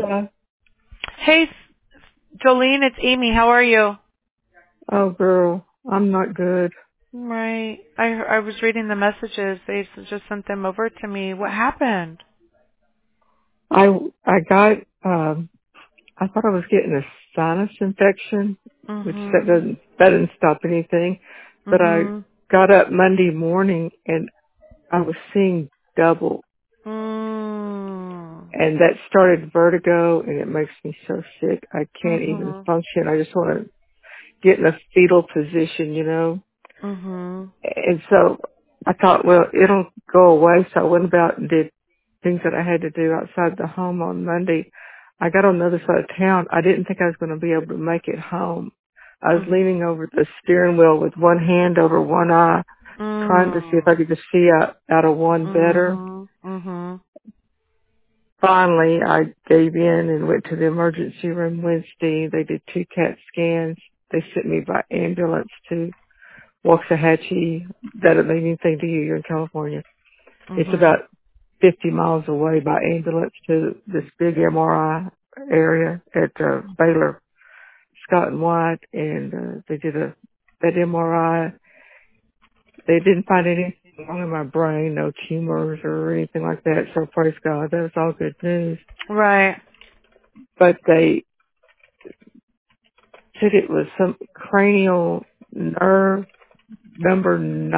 Hello. Hey, Jolene, it's Amy. How are you? Oh, girl, I'm not good. Right. I was reading the messages. They just sent them over to me. What happened? I got I thought I was getting a sinus infection, which Mhm. that didn't stop anything. But I Mhm. got up Monday morning and I was seeing double, Mm. and that started vertigo, and it makes me so sick. I can't even Mhm. function. I just want to get in a fetal position, you know. Mhm. And so I thought, well, it'll go away. So I went about and did things that I had to do outside the home on Monday. I got on the other side of town. I didn't think I was going to be able to make it home. I was Mhm. leaning over the steering wheel with one hand over one eye, trying to see if I Mm. could just see out of one better. Mhm. Mhm. Finally, I gave in and went to the emergency room Wednesday. They did 2 CAT scans. They sent me by ambulance to Waxahachie. That doesn't mean anything to you. You're in California. It's Mhm. about 50 miles away by ambulance to this big MRI area at Baylor, Scott and White, and they did that MRI. They didn't find anything wrong in my brain, no tumors or anything like that. So praise God, that was all good news. Right. But they said it was some cranial nerve number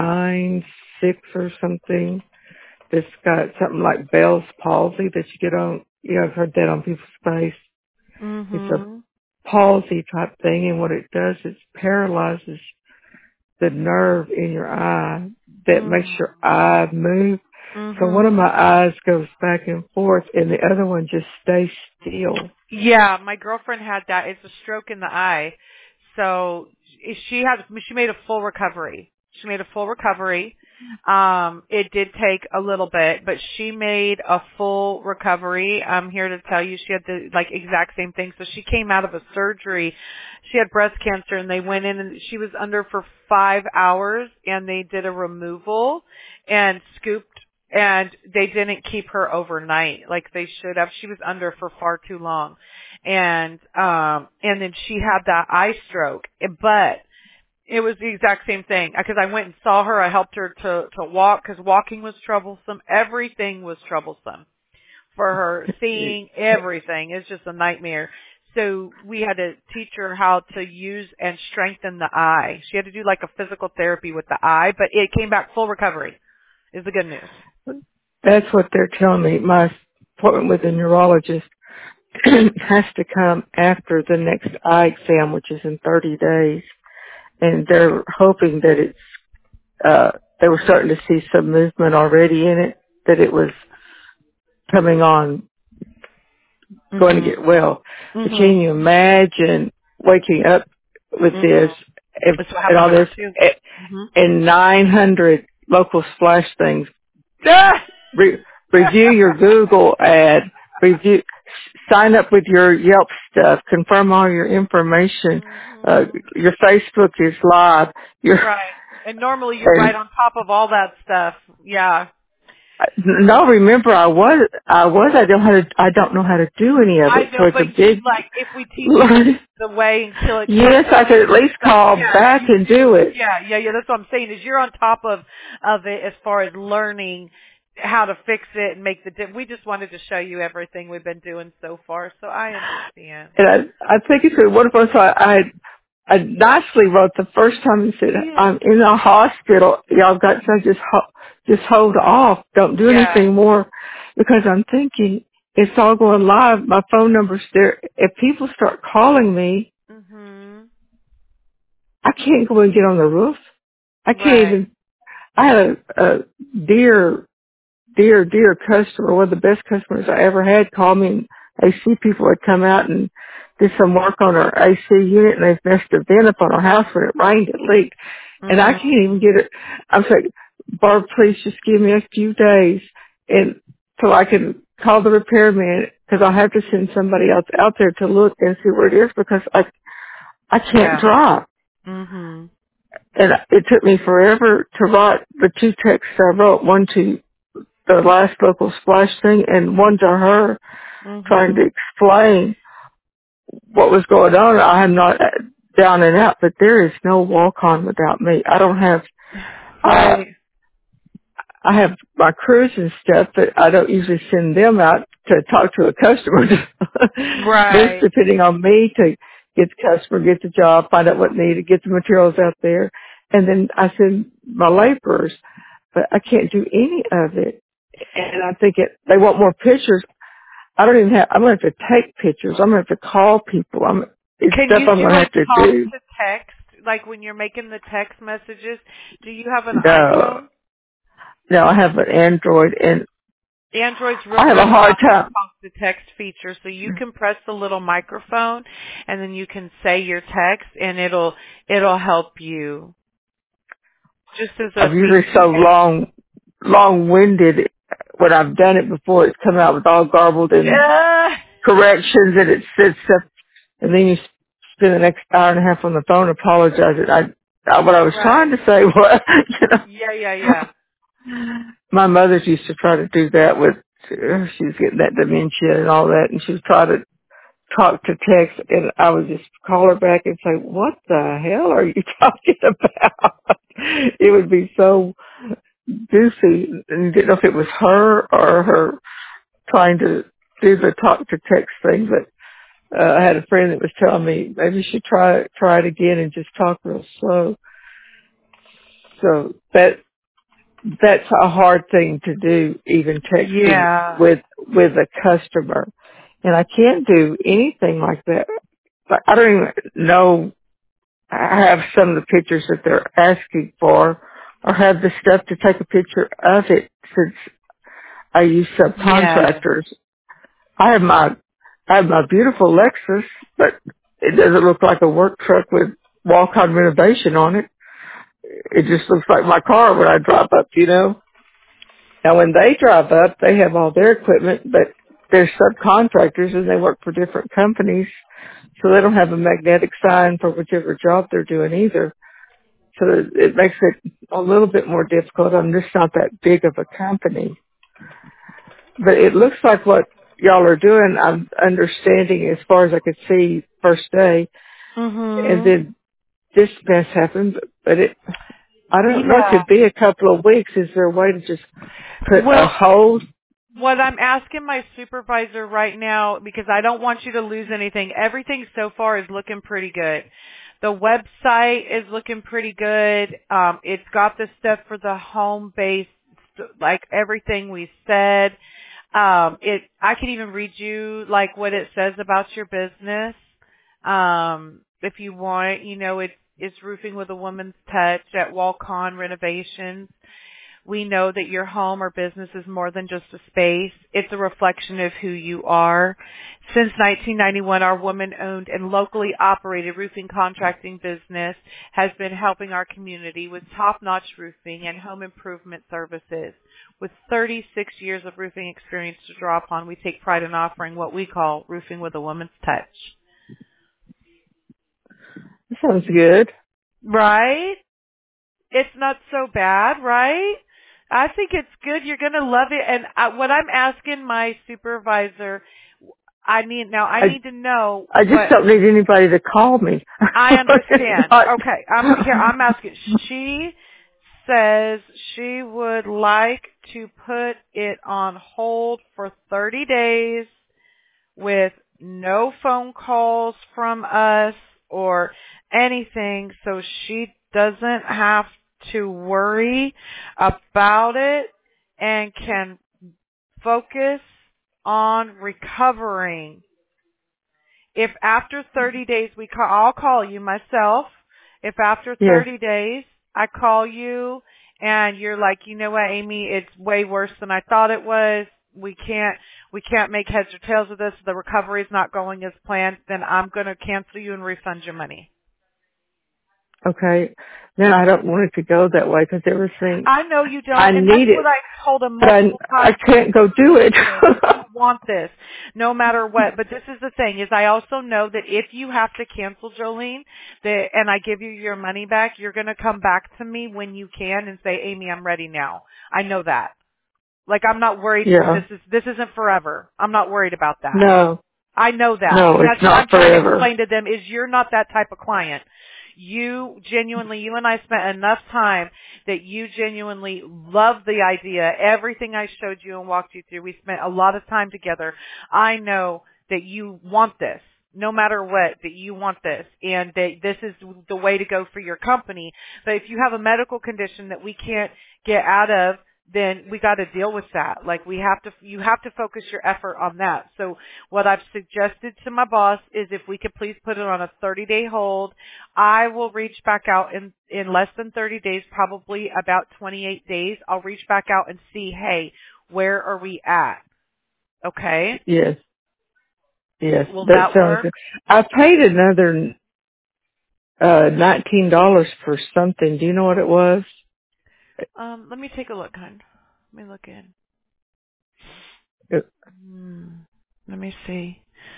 9-6 or something. That's got something like Bell's palsy that you get on. You know, I've heard that on people's face. It's a Mhm. palsy type thing, and what it does is paralyzes the nerve in your eye that makes Mm. your eye move. So one of Mhm. my eyes goes back and forth, and the other one just stays still. Yeah, my girlfriend had that. It's a stroke in the eye. So she made a full recovery. She made a full recovery. It did take a little bit, but she made a full recovery. I'm here to tell you she had the like exact same thing. So she came out of a surgery. She had breast cancer and they went in and she was under for 5 hours and they did a removal and scooped and they didn't keep her overnight like they should have. She was under for far too long. And then she had that eye stroke. But it was the exact same thing because I went and saw her. I helped her to walk because walking was troublesome. Everything was troublesome for her. Seeing everything is just a nightmare. So we had to teach her how to use and strengthen the eye. She had to do like a physical therapy with the eye, but it came back full recovery is the good news. That's what they're telling me. My appointment with a neurologist has to come after the next eye exam, which is in 30 days. And they're hoping that they were starting to see some movement already in it, that it was coming on, going to Mhm. get well. But Mhm. can you imagine waking up with this Mhm. That's what and happened all to this her too. Mhm. and 900 local splash things? Re- review your Google ad, review, sign up with your Yelp stuff, confirm all your information. Mhm. Your Facebook is live. Your Right. And normally you're and right on top of all that stuff. Yeah. no, remember I don't know how to do any of I it. So know, it's a but you big like if we teach you learn. the way until it takes Yes, I could at least like call yeah, back you and do do. it. Yeah. That's what I'm saying is you're on top of it as far as learning how to fix it and make the we just wanted to show you everything we've been doing so far. So I understand. And I think it's wonderful. So I nicely wrote the first time and said, Yeah. I'm in a hospital. Y'all got to just hold off. Don't do Yeah. anything more, because I'm thinking it's all going live. My phone number's there. If people start calling me, Mhm. I can't go and get on the roof. I can't Right. even, I had a dear customer, one of the best customers I ever had, call me, and AC people had come out and did some work on our AC unit, and they've messed a vent up on our house. When it rained, it leaked. And I Mhm. can't even get it. I'm saying, Barb, please just give me a few days and so I can call the repairman, because I'll have to send somebody else out there to look and see where it is, because I can't Yeah. drive. Mhm. And it took me forever to write the 2 texts I wrote, one to the last local splash thing and one to her. trying to Mhm. explain what was going on. I am not down and out, but there is no walk-on without me. I don't have, uh, Right. I have my crews and stuff, but I don't usually send them out to talk to a customer. They're Right. depending on me to get the customer, get the job, find out what needed, get the materials out there, and then I send my laborers. But I can't do any of it. And I think they want more pictures. I don't even have, I'm going to have to take pictures. I'm going to have to call people. It's Can stuff you I'm going do to a have to talk do. to text? Like when you're making the text messages, do you have an No, iPhone? no, I have an Android and Android's real I have a good hard about the time. talk to text feature, so you can press the little microphone and then you can say your text and it'll help you just as a I'm usually so feature. long-winded. When I've done it before, it's come out with all garbled and Yeah. corrections and it says stuff. And then you spend the next hour and a half on the phone apologizing. What I was trying Right. to say was, you Yeah, yeah, know. yeah. My mother's used to try to do that with, she was getting that dementia and all that, and she would try to talk to text, and I would just call her back and say, what the hell are you talking about? It would be so goofy, and you didn't know if it was her or her trying to do the talk to text thing, but I had a friend that was telling me maybe you should try it again and just talk real slow. So that's a hard thing to do, even texting Yeah. with a customer. And I can't do anything like that. Like, I don't even know. I have some of the pictures that they're asking for, or have the stuff to take a picture of it since I use Yeah. subcontractors. I have my beautiful Lexus, but it doesn't look like a work truck with walk-on renovation on it. It just looks like my car when I drive up, you know. Now, when they drive up, they have all their equipment, but they're subcontractors and they work for different companies, so they don't have a magnetic sign for whichever job they're doing either. So it makes it a little bit more difficult. I'm just not that big of a company. But it looks like what y'all are doing, I'm understanding as far as I could see first day, and Mhm. then this mess happened, but I don't know, it Yeah. could be a couple of weeks. Is there a way to just put a Well, hold? what I'm asking my supervisor right now, because I don't want you to lose anything, everything so far is looking pretty good. The website is looking pretty good. It's got the stuff for the home base, like everything we said. I can even read you like what it says about your business. If you want, it's roofing with a woman's touch at Walcon Renovations. We know that your home or business is more than just a space. It's a reflection of who you are. Since 1991, our woman-owned and locally operated roofing contracting business has been helping our community with top-notch roofing and home improvement services. With 36 years of roofing experience to draw upon, we take pride in offering what we call roofing with a woman's touch. That sounds good. Right? It's not so bad, right? I think it's good. You're going to love it. And what I'm asking my supervisor, I I need to know I just what don't need anybody to call me. I It's understand. not, Okay. I'm asking. She says she would like to put it on hold for 30 days with no phone calls from us or anything, so she doesn't have to worry about it and can focus on recovering. If after 30 days I'll call you myself. If after yes. 30 days I call you and you're like, you know what, Amy, it's way worse than I thought it was. We can't make heads or tails of this. The recovery is not going as planned. Then I'm going to cancel you and refund your money. Okay. Then I don't want it to go that way because everything, I know you I don't, and that's need what it, I told him but multiple I times. can't go do it. You want this no matter what. But this is the thing, is I also know that if you have to cancel, Jolene, and I give you your money back, you're going to come back to me when you can and say, Amy, I'm ready now. I know that. Like I'm not worried Yeah. this isn't forever. I'm not worried about that. No. I know that. No, And it's that's what I'm not trying to forever. explain to them is you're not that type of client. You genuinely, you and I spent enough time that you genuinely love the idea. Everything I showed you and walked you through, we spent a lot of time together. I know that you want this. No matter what, that you want this and that this is the way to go for your company. But if you have a medical condition that we can't get out of, then we got to deal with that. Like you have to focus your effort on that. So what I've suggested to my boss is if we could please put it on a 30-day hold, I will reach back out in less than 30 days, probably about 28 days. I'll reach back out and see, hey, where are we at? Okay? Yes. Yes. Will That that sounds work? good. I paid another $19 for something. Do you know what it was? Let me take a look, hon. Let me look in. It, Hmm. Let me see.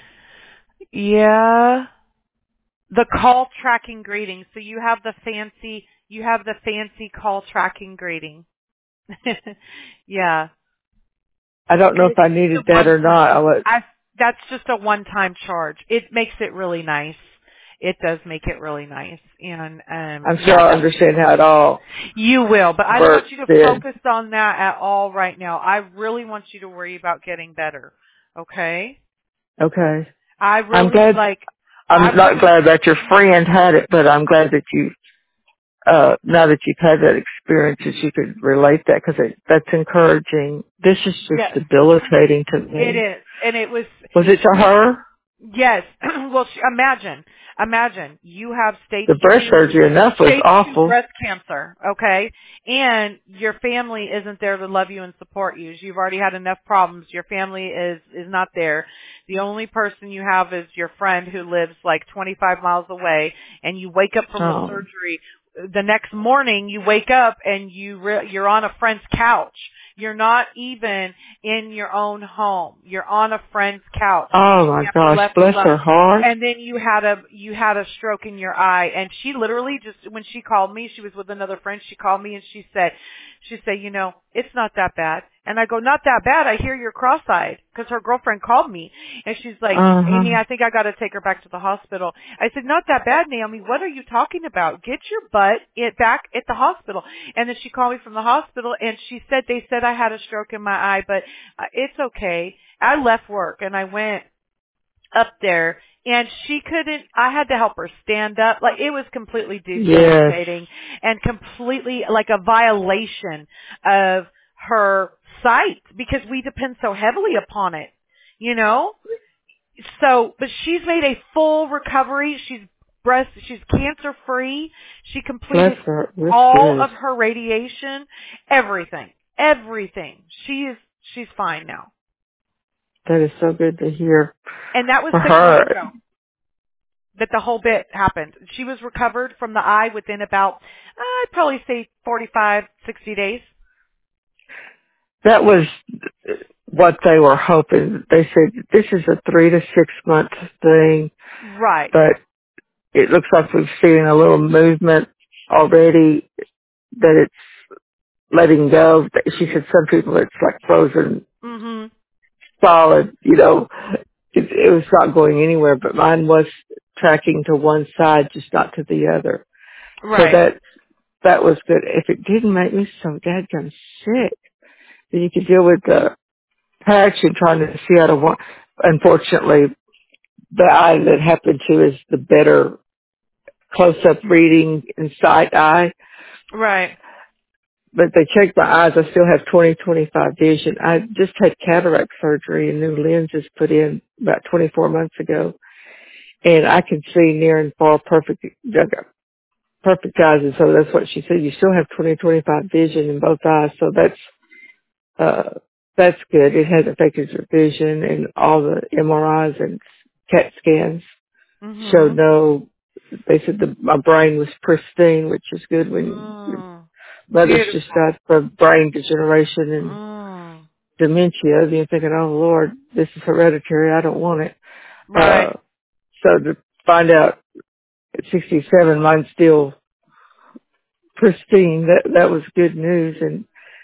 Yeah. The call tracking greeting. So you have the fancy call tracking greeting. Yeah. I don't know And if it's I just a needed that one or time. not. That's just a one-time charge. It makes it really nice. It does make it really nice. And I'm sure yeah, I'll understand how it all you will, but I don't want works you to then. focus on that at all right now. I really want you to worry about getting better. Okay? Okay. I I'm really glad, like I I'm not glad that your friend had it, but I'm glad that you, now that you've had that experience that you could relate that because that's encouraging. This is just yes, debilitating to it me. is. And it was Was it to her? yes. Well, imagine you have The breast surgery enough was stage 2 awful. breast cancer, okay? And your family isn't there to love you and support you. You've already had enough problems. Your family is not there. The only person you have is your friend who lives like 25 miles away, and you wake up from the Oh. surgery. The next morning you wake up and you're on a friend's couch. You're not even in your own home. You're on a friend's couch. Oh Your my family gosh, left bless alone. her heart. And then you had a stroke in your eye, and she literally just when she called me, she was with another friend. She called me and she said, it's not that bad. And I go, not that bad. I hear you're cross-eyed because her girlfriend called me, and she's like, Amy, Uh-huh. I think I got to take her back to the hospital. I said, not that bad, Naomi. What are you talking about? Get your butt back at the hospital. And then she called me from the hospital, and she said they said I had a stroke in my eye, but it's okay. I left work and I went up there and I had to help her stand up. Like it was completely Yes. debilitating and completely like a violation of her sight because we depend so heavily upon it, you know? So, but she's made a full recovery. She's cancer free. She Bless completed her. This all is. of her radiation, everything. She's fine now. That is so good to hear And that was for 6 months her. ago that the whole bit happened. She was recovered from the eye within about, I'd probably say 45, 60 days. That was what they were hoping. They said this is a 3 to 6 month thing, Right. but it looks like we've seen a little movement already that it's letting go. She said some people it's like frozen Mhm. solid, it was not going anywhere, but mine was tracking to one side, just not to the other. So Right. that was good. If it didn't make me so dadgum sick, then you could deal with the patch and trying to see out of one. Unfortunately, the eye that happened to is the better close-up reading and sight eye. Right. But they checked my eyes. I still have 20/25 vision. I just had cataract surgery and new lenses put in about 24 months ago. And I can see near and far perfect eyes. And so that's what she said. You still have 20/25 vision in both eyes. So that's good. It hasn't affected your vision, and all the MRIs and CAT scans showed Mhm. no. They said my brain was pristine, which is good when your Mm. mother's just Beautiful. died from brain degeneration and Mm. dementia. And you're thinking, oh Lord, this is hereditary. I don't want it. Right. So to find out at 67, mine's still pristine. That was good news. And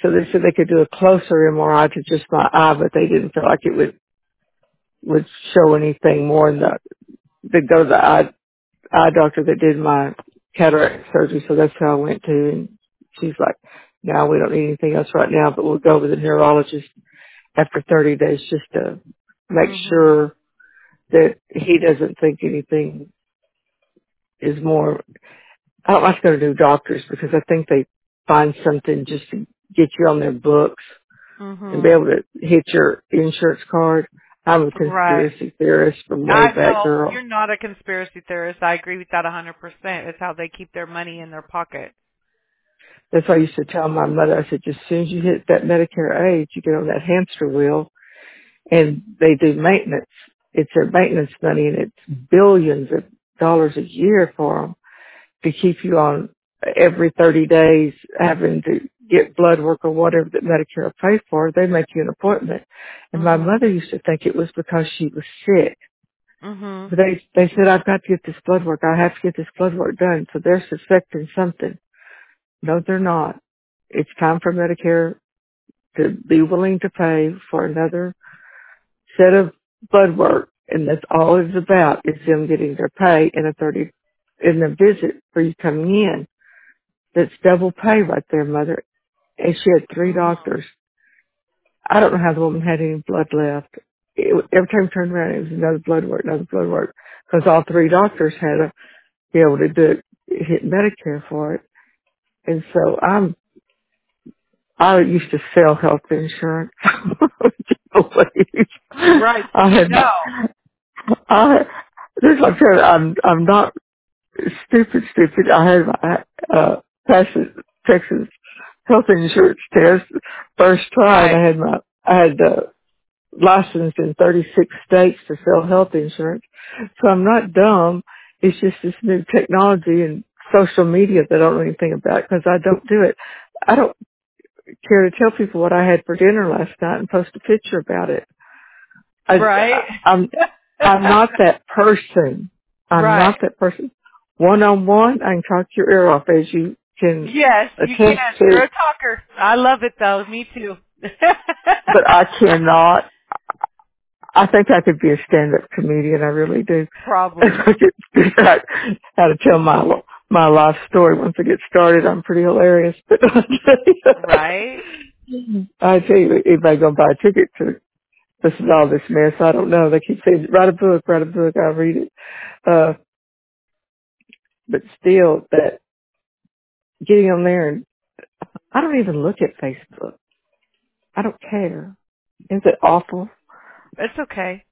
So they said they could do a closer MRI to just my eye, but they didn't feel like it would show anything more than they go to the eye doctor that did my cataract surgery. So that's who I went to, and she's like, no, we don't need anything else right now, but we'll go with the neurologist after 30 days just to make Mhm. sure that he doesn't think anything is more. I don't like to go to new doctors because I think they find something just to get you on their books and be Mhm. able to hit your insurance card. I'm a Right. conspiracy theorist from way I back, know you're girl. not a conspiracy theorist. I agree with that 100%. It's how they keep their money in their pocket. That's why I used to tell my mother, I said, just as soon as you hit that Medicare age, you get on that hamster wheel and they do maintenance. It's their maintenance money and it's billions of dollars a year for them to keep you on every 30 days having to get blood work or whatever that Medicare will pay for. They make you an appointment. And my Mhm. mother used to think it was because she was sick. Mhm. But they said, I've got to get this blood work. I have to get this blood work done. So they're suspecting something. No, they're not. It's time for Medicare to be willing to pay for another set of blood work. And that's all it's about is them getting their pay in in a visit for you coming in. That's double pay right there, mother. And she had three Mhm. doctors. I don't know how the woman had any blood left. Every time I turned around, it was another blood work. Because all three doctors had to be able to do it, hit Medicare for it. And so I used to sell health insurance. Would you believe? Right. So I you had my, know. this like I said, I'm not stupid. I had my, Texas health insurance test first try and Right. I had, licensed in 36 states to sell health insurance. So I'm not dumb. It's just this new technology and social media that I don't know anything about because I don't do it. I don't care to tell people what I had for dinner last night and post a picture about it. Right. I'm not that person. I'm Right. not that person. One on one, I can talk your ear off as you can Yes, you attest can. to, You're a talker. I love it though. Me too. but I cannot. I think I could be a stand-up comedian. I really do. If Probably. I could figure out how to tell my life story once I get started, I'm pretty hilarious. But Right. I tell you, anybody gonna buy a ticket to listen to all this mess? I don't know. They keep saying, write a book, write a book. I'll read it. Uh, but still, that getting on there and I don't even look at Facebook. I don't care. Isn't it awful? It's okay.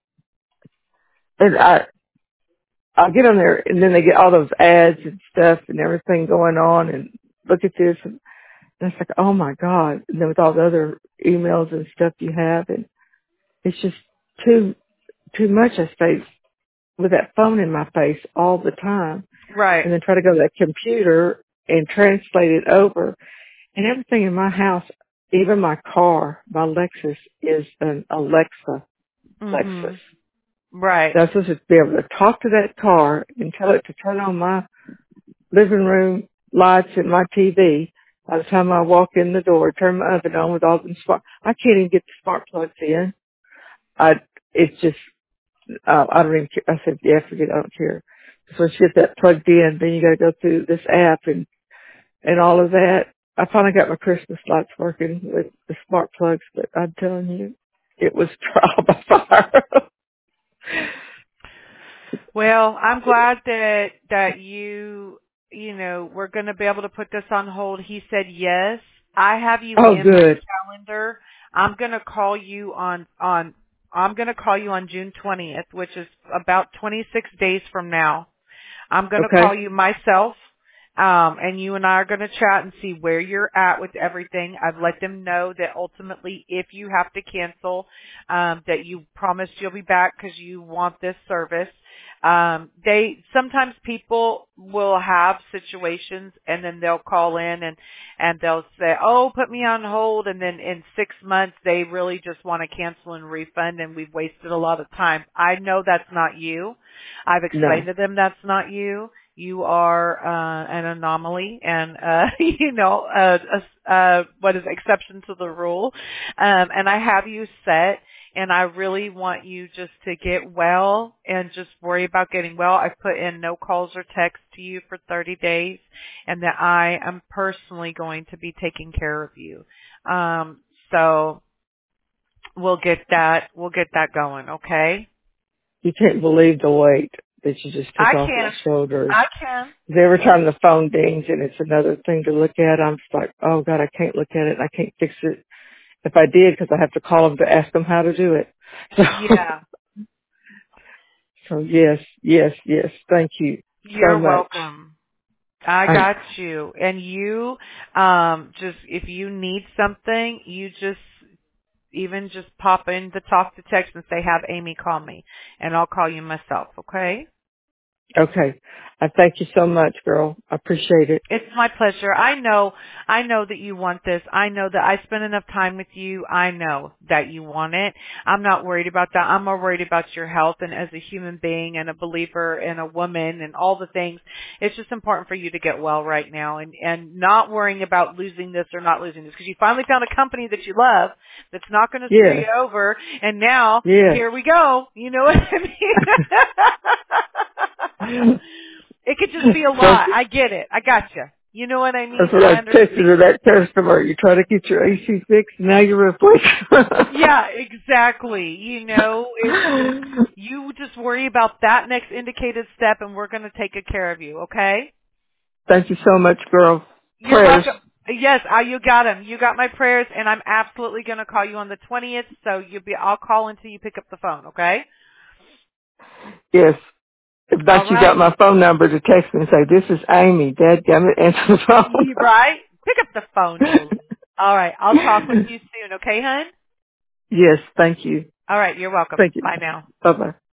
And I'll get on there and then they get all those ads and stuff and everything going on and look at this and it's like, oh my God. And then with all the other emails and stuff you have and it's just too much. I stay with that phone in my face all the time Right. and then try to go to that computer and translate it over and everything in my house, even my car, my Lexus is an Alexa Lexus. Mhm. Right. So I'm supposed to be able to talk to that car and tell it to turn on my living room lights and my TV. By the time I walk in the door, turn my oven on with all the smart, I can't even get the smart plugs in. It's just, I don't even care. I said, yeah, forget it, I don't care. So once you get that plugged in, then you gotta go through this app and all of that. I finally got my Christmas lights working with the smart plugs, but I'm telling you, it was trial by fire. Well, I'm glad that you know, we're going to be able to put this on hold. He said yes. I have you Oh, in my good. calendar. I'm going to call you on I'm going to call you on June 20th, which is about 26 days from now. I'm going to call Okay. you myself, and you and I are going to chat and see where you're at with everything. I've let them know that ultimately, if you have to cancel, that you promised you'll be back because you want this service. Sometimes people will have situations and then they'll call in and they'll say, oh, put me on hold. And then in 6 months, they really just want to cancel and refund and we've wasted a lot of time. I know that's not you. I've No. explained to them that's not you. You are an anomaly and what is exception to the rule. And I have you set, and I really want you just to get well and just worry about getting well. I've put in no calls or texts to you for 30 days, and that I am personally going to be taking care of you. So we'll get that going, okay? You can't believe the weight that you just took I off my can. shoulders. I can. 'Cause every time the phone dings and it's another thing to look at, I'm just like, oh God, I can't look at it. I can't fix it. If I did, because I have to call them to ask them how to do it. So, Yeah. so yes, yes, yes. Thank you so You're much. welcome. I got you. And you, just, if you need something, you just pop in the talk to text and say, have Amy call me. And I'll call you myself, okay? Okay. I thank you so much, girl. I appreciate it. It's my pleasure. I know that you want this. I know that I spend enough time with you. I know that you want it. I'm not worried about that. I'm more worried about your health, and as a human being and a believer and a woman and all the things, it's just important for you to get well right now and not worrying about losing this or not losing this, because you finally found a company that you love that's not going to screw Yes. you over, and now Yes. here we go. You know what I mean? It could just be a That's, lot. I get it. I gotcha. You know what I mean? that's what I I understand. texted to that customer. You try to get your AC fixed, now you're replaced. Yeah, exactly. You know, it's just, you just worry about that next indicated step, and we're going to take good care of you, okay? Thank you so much, girl. You're Prayers. welcome. Yes, you got them. You got my prayers, and I'm absolutely going to call you on the 20th, so I'll call until you pick up the phone, okay? Yes. If All not, you got right. my phone number to text me and say, this is Amy. Dad, answer the phone. You right? Pick up the phone, Julie. All right. I'll talk with you soon, okay, hon? Yes, thank you. All right. You're welcome. Thank you. Bye now. Bye-bye.